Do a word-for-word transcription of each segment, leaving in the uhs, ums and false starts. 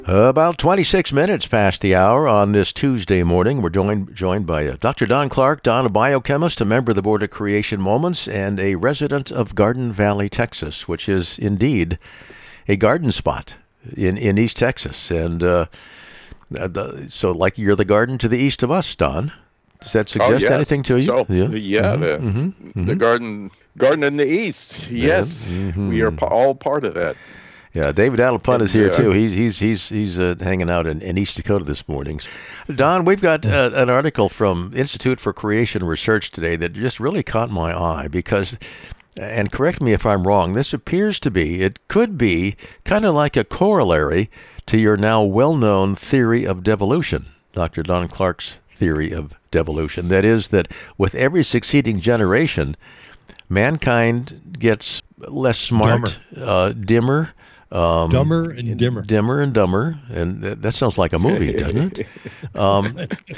About twenty-six minutes past the hour on this Tuesday morning. We're joined joined by uh, Doctor Don Clark. Don, a biochemist, a member of the Board of Creation Moments, and a resident of Garden Valley, Texas, which is indeed a garden spot in, in East Texas. And uh, the, so like you're the garden to the east of us, Don. Does that suggest oh, yes. anything to you? So, yeah, yeah mm-hmm. the, Mm-hmm. the Mm-hmm. garden garden in the east. Yes, mm-hmm. we are all part of that. Yeah, David Alapun is here uh, too. He's he's he's he's uh, hanging out in, in East Dakota this morning. Don, we've got uh, an article from Institute for Creation Research today that just really caught my eye because, and correct me if I'm wrong, this appears to be, it could be kind of like a corollary to your now well-known theory of devolution, Doctor Don Clark's theory of devolution. That is that with every succeeding generation, mankind gets less smart, Dumber. uh, dimmer. Um, dumber and dimmer. Dimmer and dumber. And that, that sounds like a movie, doesn't it? Um,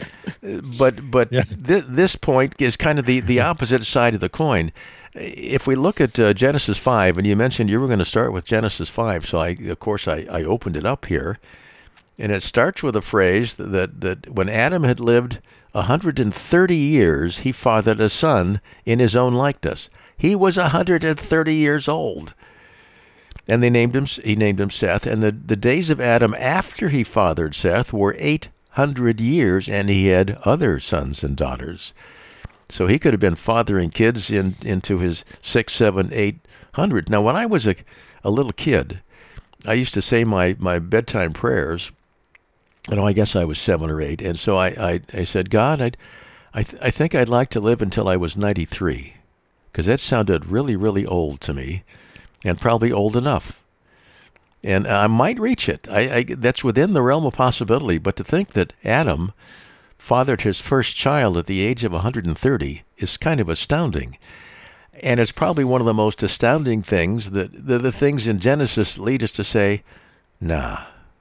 but but Yeah. th- this point is kind of the, the opposite side of the coin. If we look at uh, Genesis five, and you mentioned you were going to start with Genesis five, so I, of course I, I opened it up here. And it starts with a phrase that, that when Adam had lived one hundred thirty years, he fathered a son in his own likeness. He was one hundred thirty years old. And they named him. He named him Seth. And the, the days of Adam after he fathered Seth were eight hundred years, and he had other sons and daughters. So he could have been fathering kids in, into his six, seven, eight hundred. Now, when I was a, a little kid, I used to say my, my bedtime prayers. You know, I guess I was seven or eight, and so I, I, I said, God, I'd, I th- I think I'd like to live until I was ninety-three, because that sounded really, really old to me. And probably old enough. And I might reach it. I, I, that's within the realm of possibility. But to think that Adam fathered his first child at the age of one hundred thirty is kind of astounding. And it's probably one of the most astounding things that the, the things in Genesis lead us to say, nah,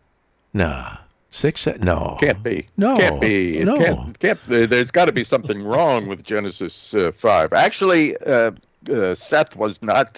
nah. Six, no. Can't be. No. Can't be. It No. Can't, can't, there's got to be something wrong with Genesis uh, five. Actually, uh, uh, Seth was not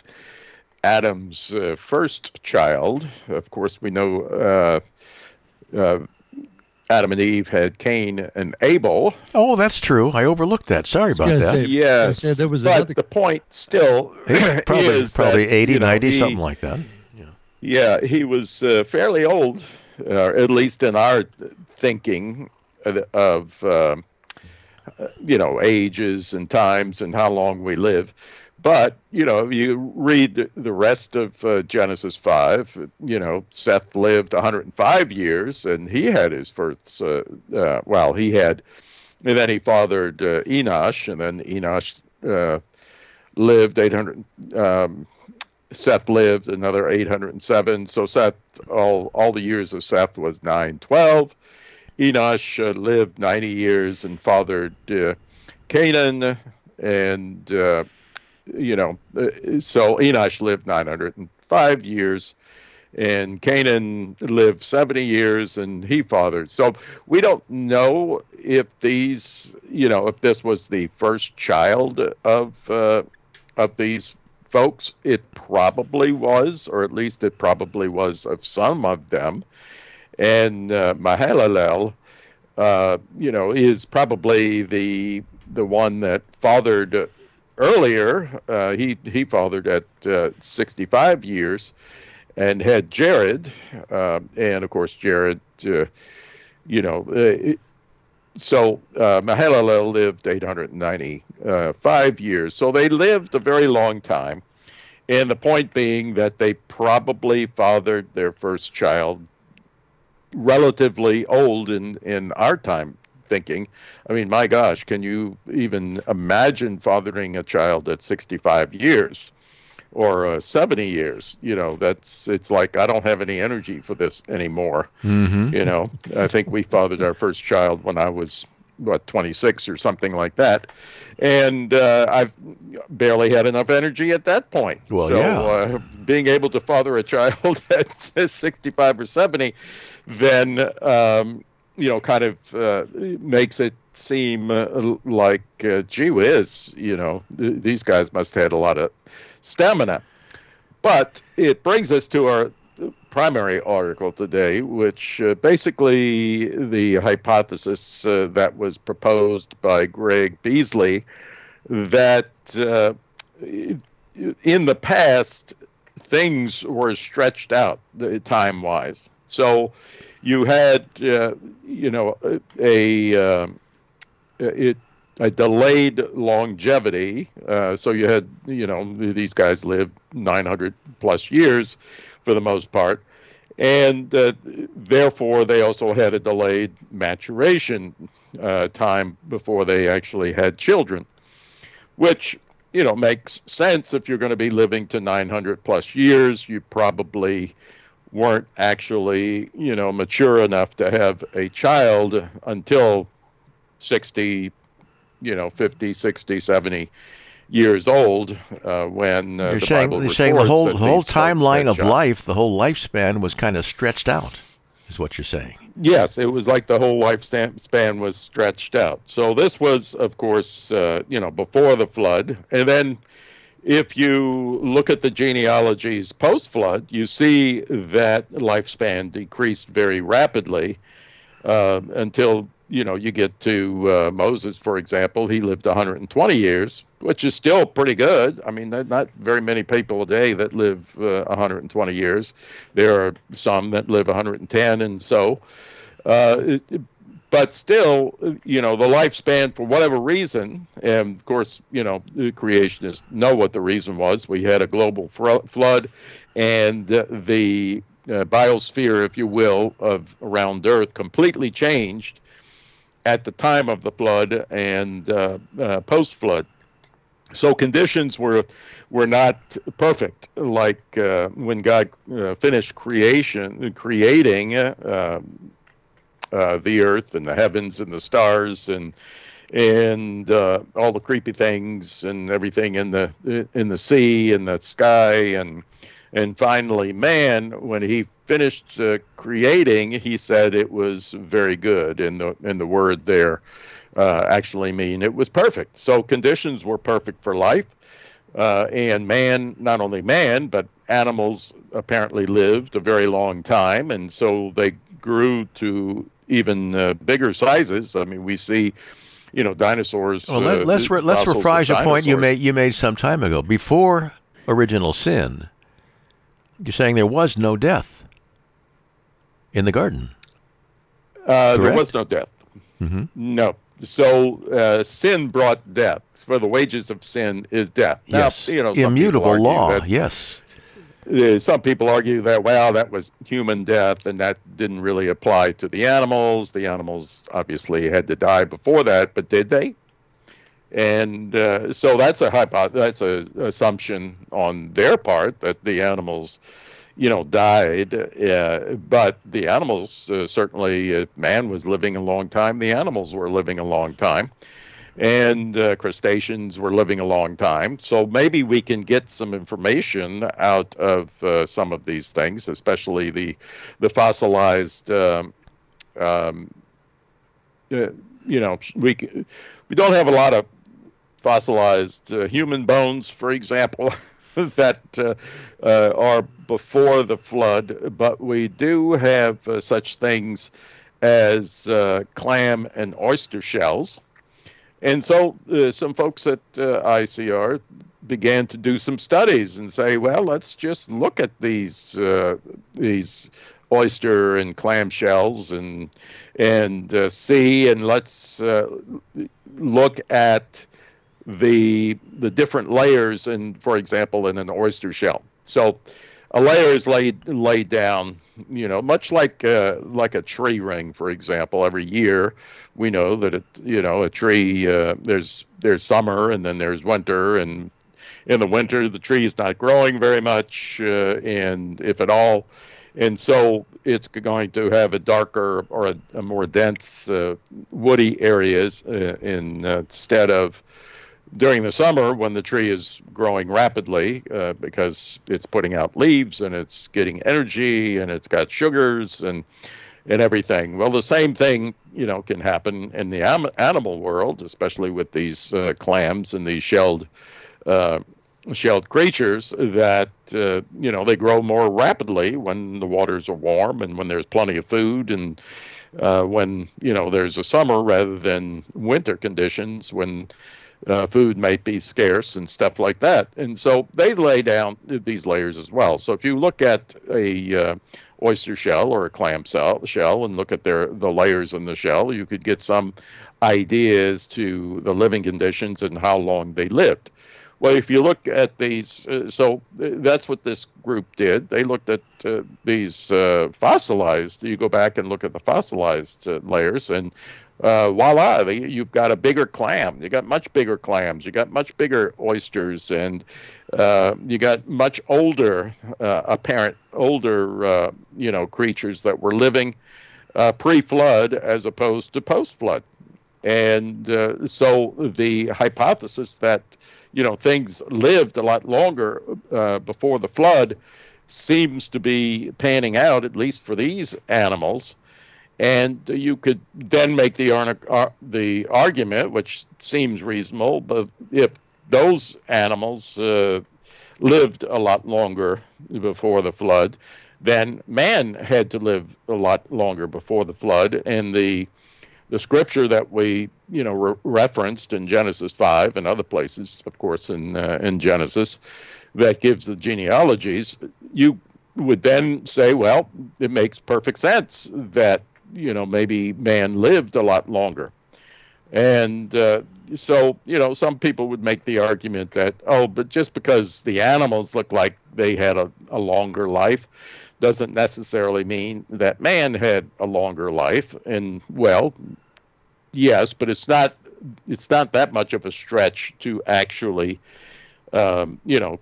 Adam's uh, first child. Of course, we know uh, uh, Adam and Eve had Cain and Abel. Oh, that's true. I overlooked that. Sorry about gonna that. say- Yes, I said there was but another- the point still He's probably is probably that, eighty, you know, ninety, he- something like that. Yeah, he was uh, fairly old, uh, at least in our thinking of, of uh, you know, ages and times and how long we live. But, you know, you read the rest of uh, Genesis five, you know, Seth lived one hundred five years, and he had his first, uh, uh, well, he had, and then he fathered uh, Enosh, and then Enosh uh, lived eight hundred, um, Seth lived another eight hundred seven. So Seth, all, all the years of Seth was nine twelve. Enosh uh, lived ninety years and fathered uh, Canaan, and, uh, you know, uh, so Enosh lived nine hundred five years, and Canaan lived seventy years, and he fathered. So we don't know if these, you know, if this was the first child of uh, of these folks. It probably was, or at least it probably was of some of them. And uh, Mahalalel, uh, you know, is probably the the one that fathered earlier. Uh, he he fathered at uh, sixty-five years, and had Jared, uh, and of course Jared, uh, you know, uh, so uh, Mahalalel lived eight hundred ninety-five years. So they lived a very long time. And the point being that they probably fathered their first child relatively old in, in our time thinking. I mean, my gosh, can you even imagine fathering a child at sixty-five years or uh, seventy years? You know, that's, it's like, I don't have any energy for this anymore. Mm-hmm. You know, I think we fathered our first child when I was, what, twenty-six or something like that. And uh, I've barely had enough energy at that point. Well, so yeah. uh, being able to father a child at sixty-five or seventy, then, um, you know, kind of uh, makes it seem uh, like, uh, gee whiz, you know, th- these guys must have had a lot of stamina. But it brings us to our primary article today, which uh, basically the hypothesis uh, that was proposed by Greg Beasley that uh, in the past things were stretched out uh, time-wise. So you had, uh, you know, a uh, it. a delayed longevity. Uh, so you had, you know, these guys lived nine hundred plus years for the most part. And uh, therefore, they also had a delayed maturation uh, time before they actually had children, which, you know, makes sense. If you're going to be living to nine hundred plus years, you probably weren't actually, you know, mature enough to have a child until sixty, you know, fifty, sixty, seventy years old uh, when uh, You're the saying, Bible you're saying the records whole that the whole these folks timeline had of child- life, the whole lifespan was kind of stretched out, is what you're saying. Yes, it was like the whole lifespan span was stretched out. So this was, of course, uh, you know, before the flood. And then if you look at the genealogies post-flood, you see that lifespan decreased very rapidly uh, until, you know, you get to uh, Moses, for example. He lived one hundred twenty years, which is still pretty good. I mean, there's not very many people a day that live uh, one hundred twenty years. There are some that live one hundred ten, and so, uh, it, but still, you know, the lifespan, for whatever reason, and of course, you know, the creationists know what the reason was. We had a global fr- flood, and uh, the uh, biosphere, if you will, of around Earth completely changed at the time of the flood and uh, uh, post-flood. So conditions were were not perfect, like uh, when God uh, finished creation, creating uh, uh, the earth and the heavens and the stars and and uh, all the creepy things and everything in the in the sea and the sky, and and finally man, when he finished uh, creating, he said it was very good, and the and the word there uh, actually mean it was perfect. So conditions were perfect for life, uh, and man, not only man, but animals apparently lived a very long time, and so they grew to even uh, bigger sizes. I mean, we see, you know, dinosaurs. Well, let, uh, let's re- let's fossils of reprise a point you dinosaurs. made you made some time ago. Before original sin, you're saying there was no death in the garden. Uh, there Correct? was no death. Mm-hmm. No. So uh, sin brought death. For the wages of sin is death. Now, Yes, you know, some immutable people law. argue that- Yes. Uh, some people argue that, well, that was human death, and that didn't really apply to the animals. The animals obviously had to die before that, but did they? And uh, so that's a hypo- that's a assumption on their part that the animals, you know, died. Uh, but the animals uh, certainly, if man was living a long time, the animals were living a long time. And uh, crustaceans were living a long time. So maybe we can get some information out of uh, some of these things, especially the the fossilized, um, um, uh, you know, we, we don't have a lot of fossilized uh, human bones, for example, that uh, uh, are before the flood, but we do have uh, such things as uh, clam and oyster shells. And so uh, some folks at uh, I C R began to do some studies and say, well, let's just look at these uh, these oyster and clam shells and and uh, see, and let's uh, look at the the different layers, and for example, in an oyster shell. So a layer is laid laid down, you know, much like uh, like a tree ring, for example. Every year, we know that it, you know, a tree. Uh, there's there's summer, and then there's winter, and in the winter, the tree is not growing very much, uh, and if at all, and so it's going to have a darker or a, a more dense uh, woody areas uh, in uh, instead of during the summer when the tree is growing rapidly uh, because it's putting out leaves and it's getting energy and it's got sugars and and everything. Well, the same thing, you know, can happen in the am- animal world, especially with these uh, clams and these shelled uh, shelled creatures that, uh, you know, they grow more rapidly when the waters are warm and when there's plenty of food, and uh, when, you know, there's a summer rather than winter conditions when uh, food might be scarce and stuff like that. And so they lay down these layers as well. So if you look at a uh, oyster shell or a clam shell, shell and look at their the layers in the shell, you could get some idea as to the living conditions and how long they lived. Well, if you look at these, uh, so that's what this group did. They looked at uh, these uh, fossilized. You go back and look at the fossilized uh, layers, and uh, voila, you've got a bigger clam. You got much bigger clams. You got much bigger oysters, and uh, you got much older, uh, apparent older, uh, you know, creatures that were living uh, pre-flood as opposed to post-flood. And uh, so the hypothesis that, you know, things lived a lot longer uh, before the flood seems to be panning out, at least for these animals. And you could then make the uh, the argument, which seems reasonable, but if those animals uh, lived a lot longer before the flood, then man had to live a lot longer before the flood. And the the scripture that we, you know, re- referenced in Genesis five and other places, of course, in uh, in Genesis, that gives the genealogies, you would then say, well, it makes perfect sense that, you know, maybe man lived a lot longer. And uh, so, you know, some people would make the argument that, oh, but just because the animals look like they had a, a longer life doesn't necessarily mean that man had a longer life. And, well, yes, but it's not it's not that much of a stretch to actually, um, you know,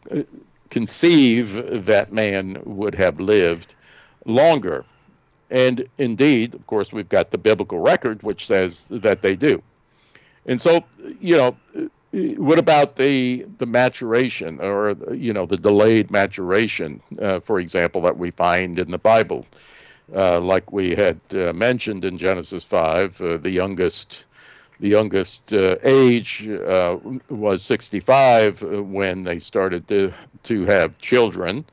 conceive that man would have lived longer. And indeed, of course, we've got the biblical record, which says that they do. And so, you know, what about the the maturation, or, you know, the delayed maturation, uh, for example, that we find in the Bible? Uh, like we had uh, mentioned in Genesis five, uh, the youngest the youngest uh, age uh, was sixty-five when they started to to have children.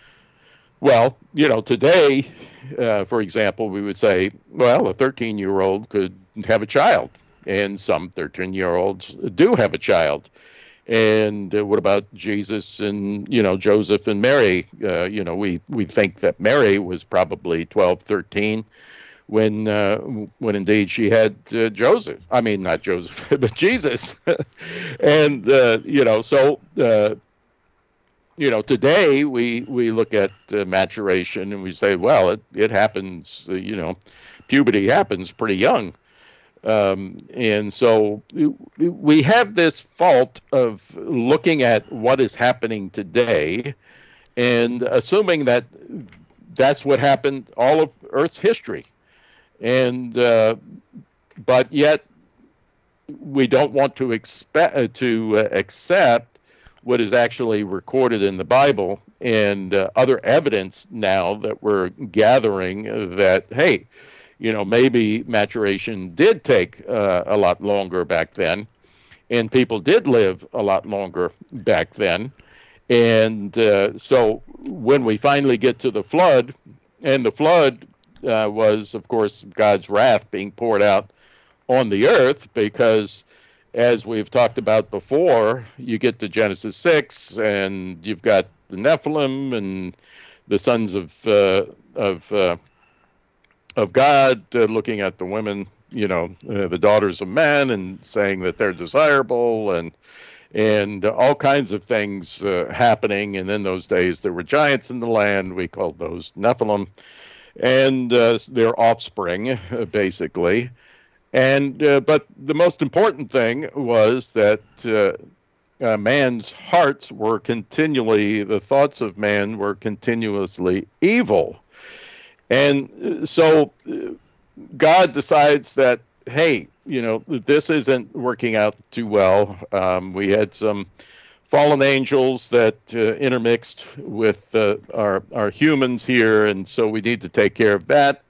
Well, you know, today, uh, for example, we would say, well, a thirteen-year-old could have a child, and some thirteen-year-olds do have a child. And uh, what about Jesus and, you know, Joseph and Mary? Uh, you know, we, we think that Mary was probably twelve, thirteen when uh, when indeed she had uh, Joseph. I mean, not Joseph, but Jesus. And, uh, you know, so... Uh, You know, today we, we look at uh, maturation and we say, well, it, it happens, uh, you know, puberty happens pretty young. Um, and so we have this fault of looking at what is happening today and assuming that that's what happened all of Earth's history. And uh, but yet we don't want to expect uh, to uh, accept what is actually recorded in the Bible and uh, other evidence now that we're gathering that, hey, you know, maybe maturation did take uh, a lot longer back then, and people did live a lot longer back then. And uh, so when we finally get to the flood, and the flood uh, was, of course, God's wrath being poured out on the earth, because as we've talked about before, you get to Genesis six, and you've got the Nephilim and the sons of uh, of uh, of God uh, looking at the women, you know, uh, the daughters of men, and saying that they're desirable, and and all kinds of things uh, happening. And in those days, there were giants in the land. We called those Nephilim, and uh, their offspring, uh, basically. And uh, but the most important thing was that uh, uh, man's hearts were continually, the thoughts of man were continuously evil. And so uh, God decides that, hey, you know, this isn't working out too well. Um, we had some fallen angels that uh, intermixed with uh, our, our humans here, and so we need to take care of that.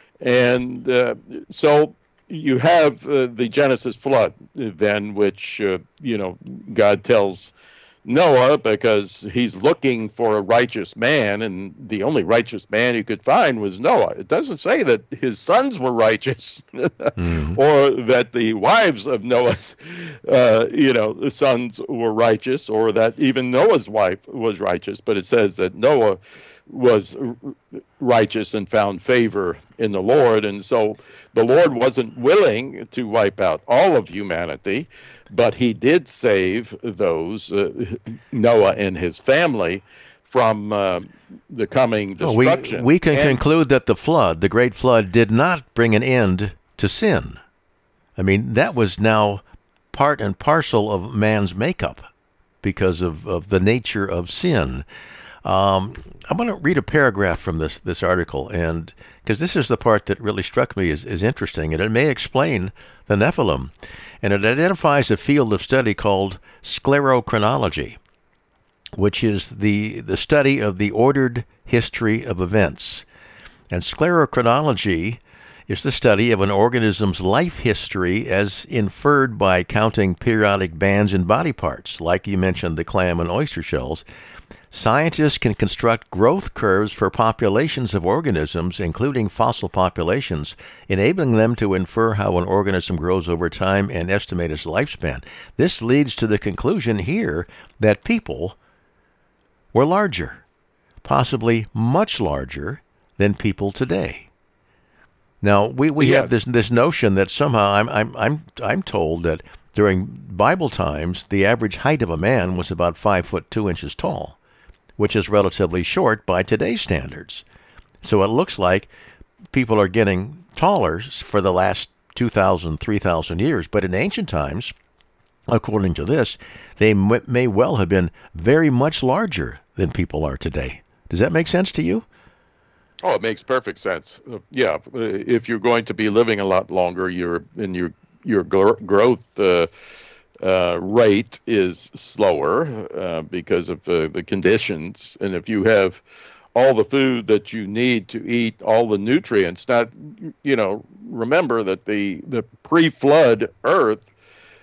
And uh, so you have uh, the Genesis flood then, which, uh, you know, God tells Noah because he's looking for a righteous man, and the only righteous man he could find was Noah. It doesn't say that his sons were righteous, mm. or that the wives of Noah's, uh, you know, sons were righteous, or that even Noah's wife was righteous. But it says that Noah was righteous and found favor in the Lord, and so the Lord wasn't willing to wipe out all of humanity, but he did save those, uh, Noah and his family, from uh, the coming destruction. Oh, we, we can and, conclude that the flood, the great flood, did not bring an end to sin. I mean, that was now part and parcel of man's makeup because of, of the nature of sin. Um, I'm going to read a paragraph from this this article, and because this is the part that really struck me as, as interesting, and it may explain the Nephilim. And it identifies a field of study called sclerochronology, which is the, the study of the ordered history of events. And sclerochronology is the study of an organism's life history as inferred by counting periodic bands in body parts, like you mentioned the clam and oyster shells. Scientists can construct growth curves for populations of organisms, including fossil populations, enabling them to infer how an organism grows over time and estimate its lifespan. This leads to the conclusion here that people were larger, possibly much larger than people today. Now, we, we yes. have this this notion that somehow I'm I'm I'm I'm told that during Bible times the average height of a man was about five foot two inches tall, which is relatively short by today's standards. So it looks like people are getting taller for the last two thousand, three thousand years. But in ancient times, according to this, they m- may well have been very much larger than people are today. Does that make sense to you? Oh, it makes perfect sense. Uh, yeah, if you're going to be living a lot longer, your and your your gr- growth uh, Uh, rate is slower uh, because of uh, the conditions. And if you have all the food that you need to eat, all the nutrients, not, you know, remember that the, the pre-flood earth,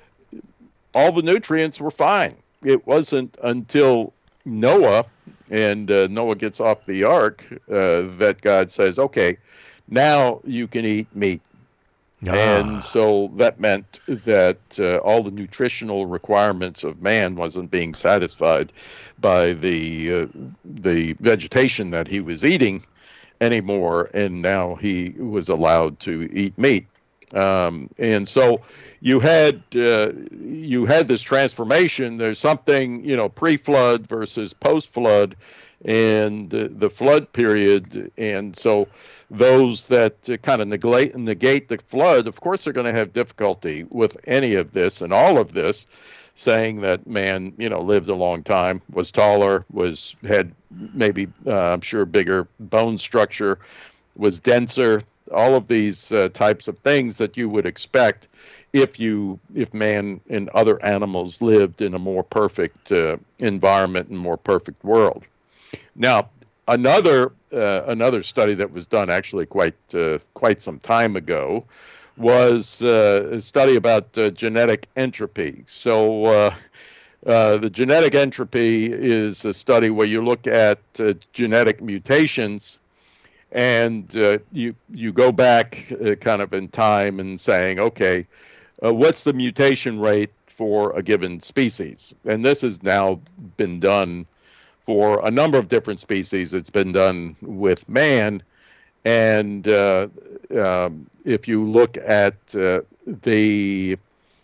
all the nutrients were fine. It wasn't until Noah and uh, Noah gets off the ark uh, that God says, okay, now you can eat meat. Ah. And so that meant that uh, all the nutritional requirements of man wasn't being satisfied by the uh, the vegetation that he was eating anymore, and now he was allowed to eat meat. Um, and so you had uh, you had this transformation. There's something, you know, pre-flood versus post-flood, and uh, the flood period, and so those that uh, kind of negate negate the flood, of course, are going to have difficulty with any of this and all of this, saying that man, you know, lived a long time, was taller, was had maybe uh, I'm sure bigger bone structure, was denser. All of these uh, types of things that you would expect if you if man and other animals lived in a more perfect uh, environment and more perfect world. Now, another uh, another study that was done actually quite uh, quite some time ago was uh, a study about uh, genetic entropy. So uh, uh, the genetic entropy is a study where you look at uh, genetic mutations, and uh, you you go back uh, kind of in time and saying, okay, uh, what's the mutation rate for a given species? And this has now been done for a number of different species. It's been done with man, and uh, um, if you look at uh, the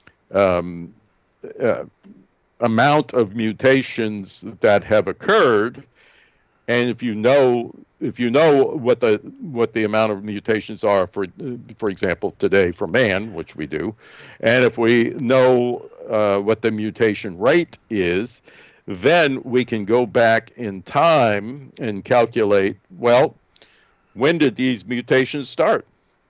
um, uh, amount of mutations that have occurred, and if you know if you know what the what the amount of mutations are for for example today for man, which we do, and if we know uh, what the mutation rate is, then we can go back in time and calculate, well, when did these mutations start?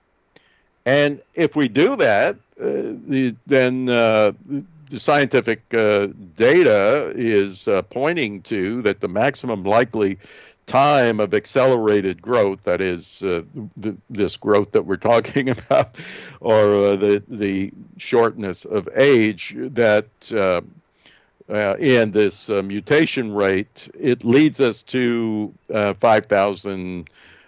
And if we do that, uh, the, then uh, the scientific uh, data is uh, pointing to that the maximum likely time of accelerated growth, that is uh, th- this growth that we're talking about, or uh, the, the shortness of age, that uh, uh, in this uh, mutation rate, it leads us to uh, five thousand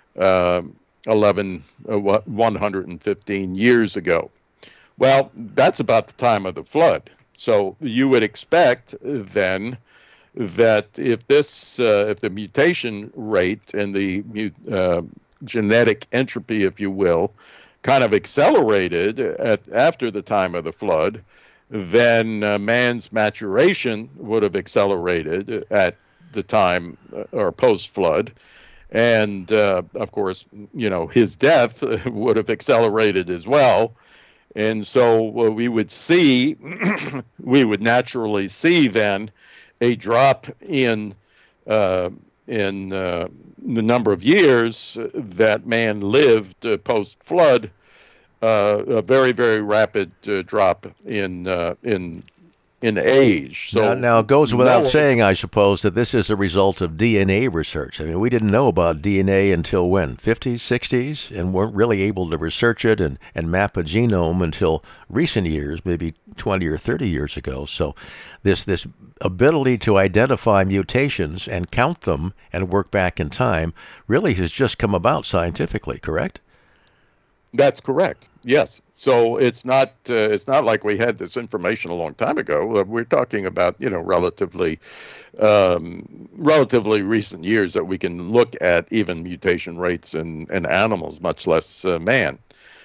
eleven, uh, one hundred fifteen years ago. Well, that's about the time of the flood. So you would expect then that if this, uh, if the mutation rate and the uh, genetic entropy, if you will, kind of accelerated at, after the time of the flood, then uh, man's maturation would have accelerated at the time uh, or post-flood. And, uh, of course, you know, his death would have accelerated as well. And so uh, we would see, we would naturally see then a drop in uh, in uh, the number of years that man lived uh, post-flood, uh, a very, very rapid uh, drop in uh, in in age. So now, now it goes without no, saying, I suppose, that this is a result of D N A research. I mean, we didn't know about D N A until when? fifties, sixties? And weren't really able to research it and, and map a genome until recent years, maybe twenty or thirty years ago. So this this ability to identify mutations and count them and work back in time really has just come about scientifically, correct? That's correct. Yes. So it's not uh, it's not like we had this information a long time ago. Uh, we're talking about, you know, relatively um, relatively recent years that we can look at even mutation rates in, in animals, much less uh, man.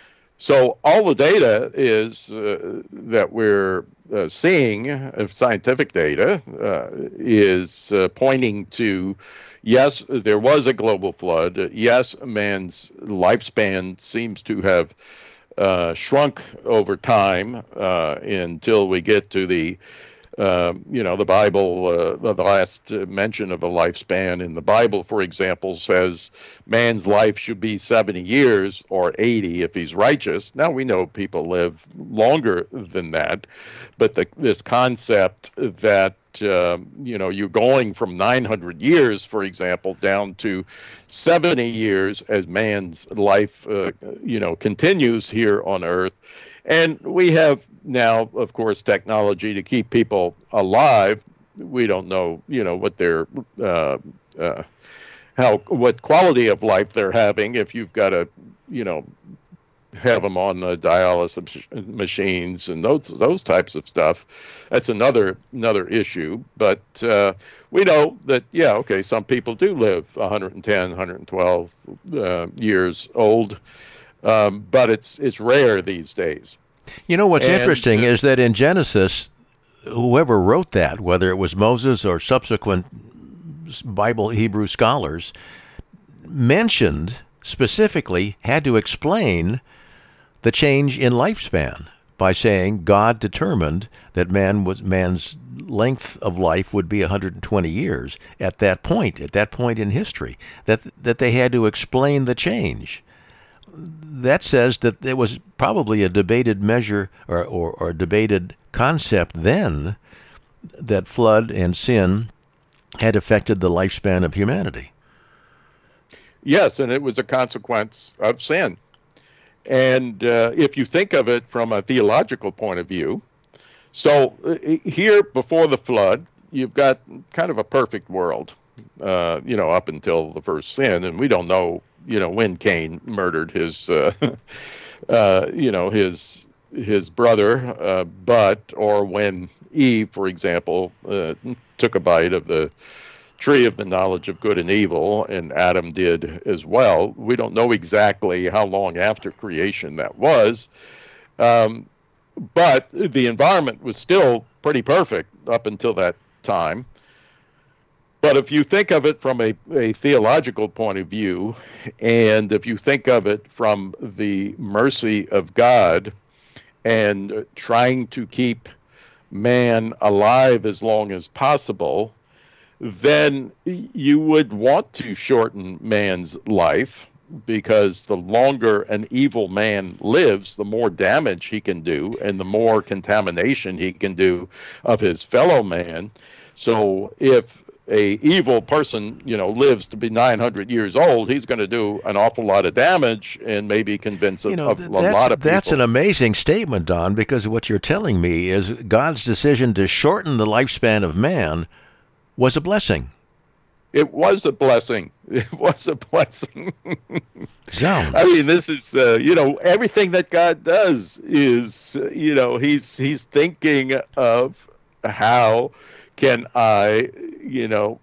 So all the data is uh, that we're uh, seeing, uh, scientific data, uh, is uh, pointing to, yes, there was a global flood. Yes, man's lifespan seems to have uh, shrunk over time uh, until we get to the, uh, you know, the Bible, uh, the last mention of a lifespan in the Bible, for example, says man's life should be seventy years or eighty if he's righteous. Now we know people live longer than that, but the, this concept that Uh, you know, you're going from nine hundred years, for example, down to seventy years as man's life, uh, you know, continues here on Earth. And we have now, of course, technology to keep people alive. We don't know, you know, what their, uh, uh, how, what quality of life they're having if you've got to, you know, have them on uh, dialysis machines and those those types of stuff. That's another another issue. But uh, we know that, yeah, okay, some people do live one hundred ten, one hundred twelve uh, years old, um, but it's it's rare these days. You know, what's And, interesting uh, is that in Genesis, whoever wrote that, whether it was Moses or subsequent Bible Hebrew scholars, mentioned specifically, had to explain the change in lifespan by saying God determined that man was man's length of life would be one hundred twenty years at that point, at that point in history, that that they had to explain the change. That says that there was probably a debated measure or, or, or debated concept then that flood and sin had affected the lifespan of humanity. Yes, and it was a consequence of sin. And uh, if you think of it from a theological point of view, so uh, here before the flood, you've got kind of a perfect world, uh, you know, up until the first sin. And we don't know, you know, when Cain murdered his, uh, uh, you know, his his brother, uh, but, or when Eve, for example, uh, took a bite of the tree of the knowledge of good and evil, and Adam did as well. We don't know exactly how long after creation that was, um, but the environment was still pretty perfect up until that time. But if you think of it from a, a theological point of view, and if you think of it from the mercy of God and trying to keep man alive as long as possible, then you would want to shorten man's life, because the longer an evil man lives, the more damage he can do and the more contamination he can do of his fellow man. So if a evil person, you know, lives to be nine hundred years old, he's going to do an awful lot of damage and maybe convince a, You know, a, th- a that's, lot of people. that's an amazing statement, Don, because what you're telling me is God's decision to shorten the lifespan of man was a blessing. It was a blessing. It was a blessing. Zounds. I mean, this is, uh, you know, everything that God does is, uh, you know, he's he's thinking of how can I, you know,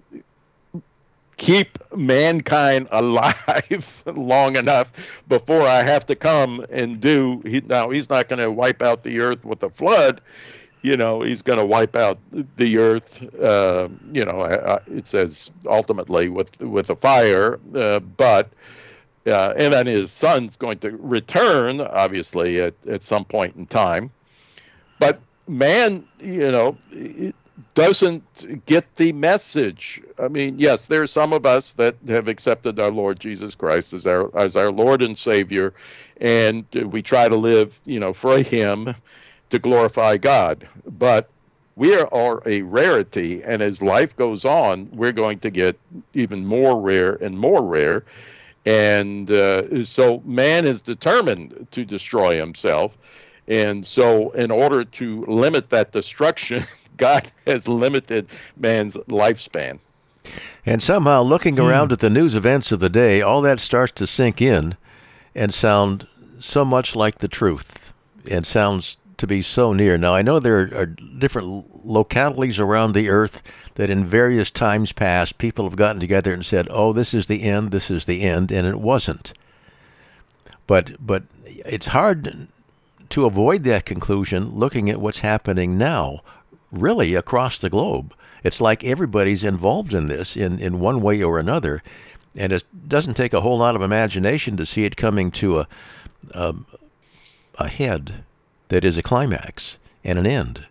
keep mankind alive long enough before I have to come and do. He, now, he's not going to wipe out the earth with a flood. You know, he's going to wipe out the earth, uh, you know, uh, it says ultimately with with a fire, uh, but, uh, and then his son's going to return, obviously, at, at some point in time. But man, you know, it doesn't get the message. I mean, yes, there are some of us that have accepted our Lord Jesus Christ as our, as our Lord and Savior, and we try to live, you know, for him, to glorify God. But we are a rarity, and as life goes on, we're going to get even more rare and more rare. And uh, so man is determined to destroy himself. And so in order to limit that destruction, God has limited man's lifespan. And somehow, looking around mm. at the news events of the day, all that starts to sink in and sound so much like the truth, and sounds to be so near. Now, I know there are different localities around the earth that in various times past, people have gotten together and said, oh, this is the end, this is the end, and it wasn't. But but it's hard to avoid that conclusion looking at what's happening now, really across the globe. It's like everybody's involved in this in, in one way or another, and it doesn't take a whole lot of imagination to see it coming to a a, a head that is a climax and an end.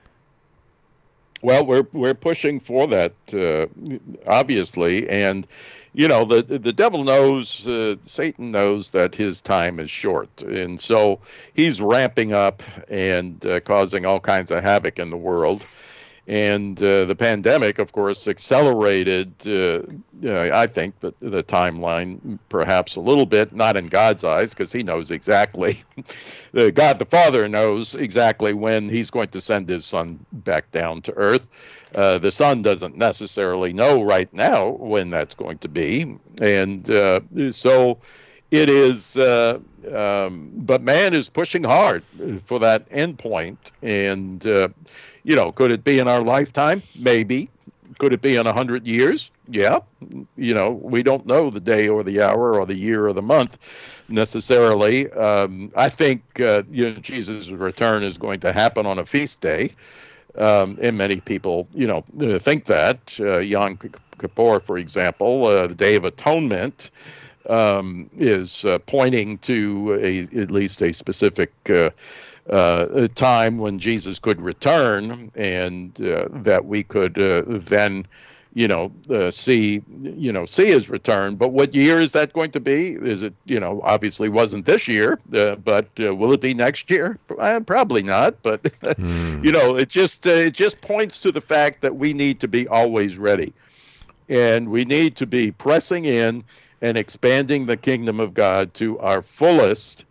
Well, we're we're pushing for that, uh, obviously, and you know the the devil knows, uh, Satan knows that his time is short, and so he's ramping up and uh, causing all kinds of havoc in the world. And uh, the pandemic, of course, accelerated, uh, uh, I think, the, the timeline perhaps a little bit, not in God's eyes, because he knows exactly, uh, God the Father knows exactly when he's going to send his son back down to earth. Uh, the son doesn't necessarily know right now when that's going to be. And uh, so it is, uh, um, but man is pushing hard for that end point. And, uh, you know, could it be in our lifetime? Maybe. Could it be in a hundred years? Yeah. You know, we don't know the day or the hour or the year or the month necessarily. Um, I think, uh, you know, Jesus' return is going to happen on a feast day. Um, and many people, you know, think that. Uh, Yom Kippur, for example, uh, the Day of Atonement, um, is uh, pointing to a, at least a specific uh, uh, a time when Jesus could return, and uh, that we could uh, then, you know, uh, see, you know, see his return. But what year is that going to be? Is it, you know, obviously wasn't this year, uh, but uh, will it be next year? Uh, probably not. But mm. you know, it just uh, it just points to the fact that we need to be always ready, and we need to be pressing in and expanding the kingdom of God to our fullest.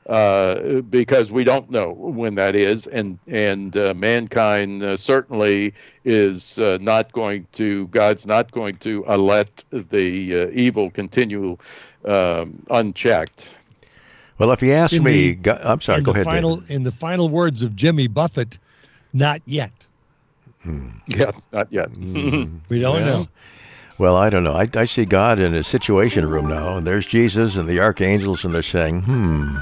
Uh, because we don't know when that is, and and uh, mankind uh, certainly is uh, not going to. God's not going to uh, let the uh, evil continue um, unchecked. Well, if you ask in me, the, go, I'm sorry. in Go the ahead. Final, David. In the final words of Jimmy Buffett, not yet. Hmm. Yeah, not yet. Mm. We don't well, know. Well, I don't know. I, I see God in a situation room now, and there's Jesus and the archangels, and they're saying, "Hmm."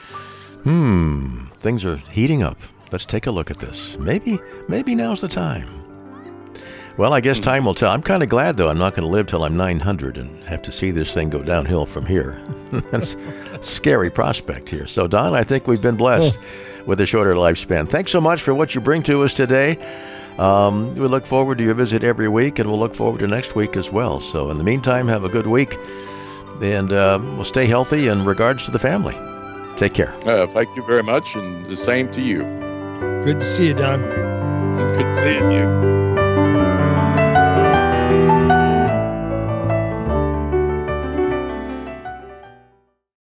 Hmm, things are heating up. Let's take a look at this. Maybe, maybe now's the time. Well, I guess time will tell. I'm kind of glad, though, I'm not going to live till I'm nine hundred and have to see this thing go downhill from here. That's a scary prospect here. So, Don, I think we've been blessed oh. with a shorter lifespan. Thanks so much for what you bring to us today. Um, we look forward to your visit every week, and we'll look forward to next week as well. So, in the meantime, have a good week, and uh, we'll stay healthy, in regards to the family. Take care. Uh, thank you very much, and the same to you. Good to see you, Don. Good seeing you.